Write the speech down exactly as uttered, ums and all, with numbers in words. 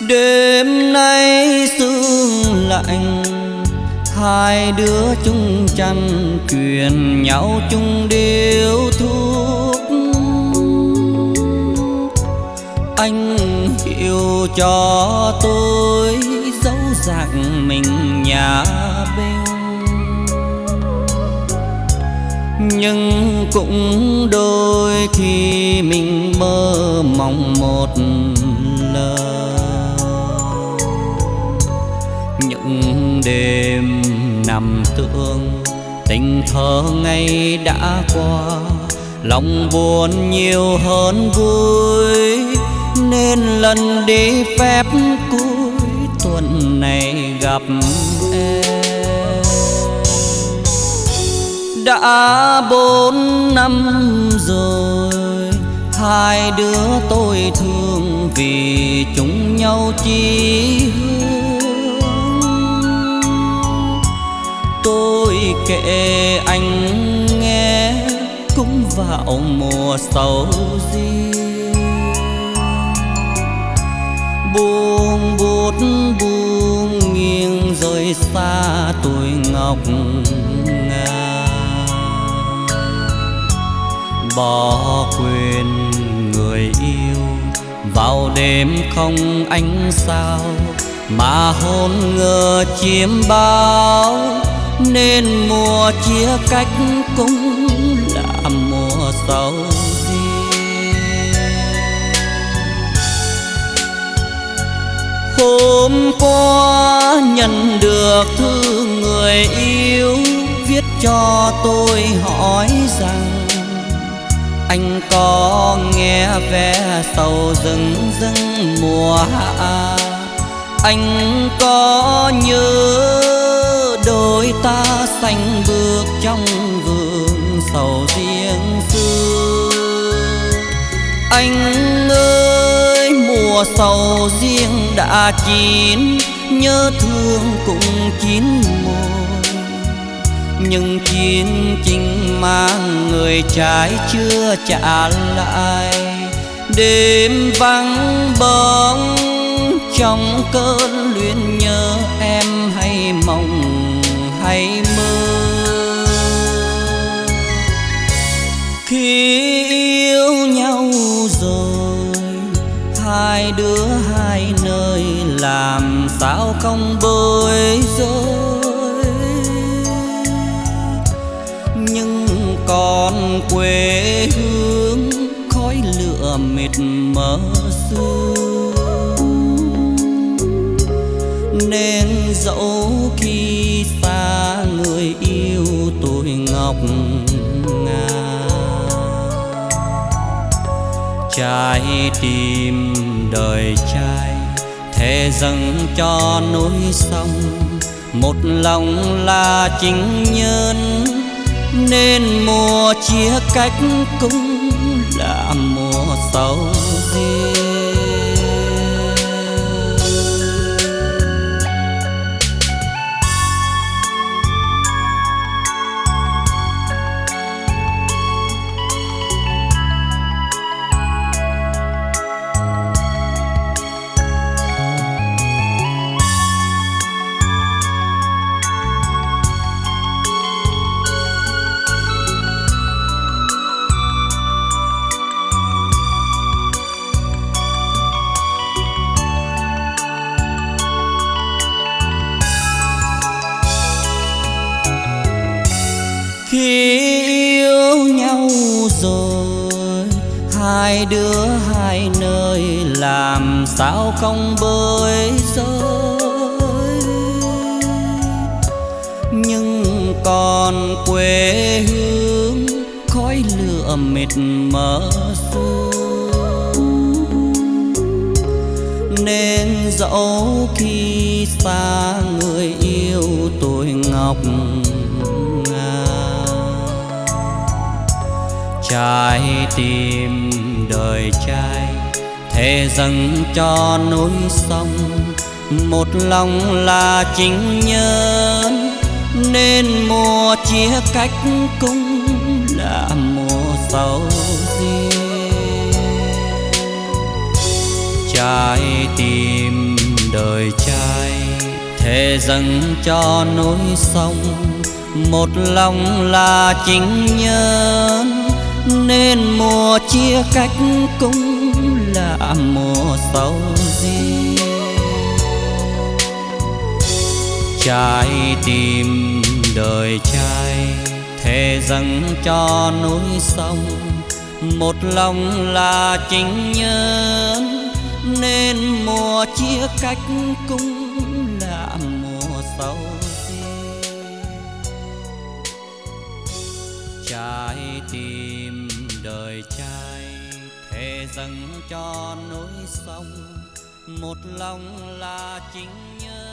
Đêm nay sương lạnh, hai đứa chung chăn truyền nhau chung điếu thuốc. Anh hiểu cho tôi dấu dạng mình nhà bên, nhưng cũng đôi khi mình mơ mộng một lời. Những đêm nằm tương tình thơ ngày đã qua, lòng buồn nhiều hơn vui, nên lần đi phép cuối tuần này gặp em. Đã bốn năm rồi, hai đứa tôi thương vì chung nhau chí hướng. Tôi kể anh nghe cũng vào mùa sầu riêng, buông bút buông nghiêng rơi xa tuổi ngọc ngà. Bỏ quên người yêu vào đêm không ánh sao, mà hôn ngờ chiếm bao, nên mùa chia cách cũng là mùa sầu riêng. Hôm qua nhận được thư người yêu viết cho tôi hỏi rằng anh có nghe vẻ sầu rừng rừng mùa hạ, anh có nhớ đôi ta xanh bước trong vườn sầu riêng xưa. Anh ơi mùa sầu riêng đã chín, nhớ thương cũng chín mùi, nhưng chín chính mang người trái chưa trả lại. Đêm vắng bóng trong cơn luyến nhớ em hay mộng hay mơ. Khi yêu nhau rồi, hai đứa hai nơi làm sao không bối rối, nhưng còn quê hương khói lửa mịt mờ xưa, nên dẫu khi xa người yêu tôi ngọc ngà. Trái tim đời trai thề dâng cho núi sông, một lòng là chính nhân, nên mùa chia cách cũng là mùa sầu riêng. Khi yêu nhau rồi, hai đứa hai nơi làm sao không bối rối, nhưng còn quê hương khói lửa mịt mờ xưa, nên dẫu khi xa người yêu tôi ngọc ngà. Trái tim đời trai thề dâng cho núi sông, một lòng là chính nhân, nên mùa chia cách cũng là mùa sầu riêng. Trái tim đời trai thề dâng cho núi sông, một lòng là chính nhân, nên mùa chia cách cũng là mùa sầu riêng. Trái tim đời trai thề dâng cho núi sông, một lòng là chính nhân, nên mùa chia cách cũng là mùa sầu riêng. Trái tim đời trai thề dâng cho núi sông, một lòng là chính nhân.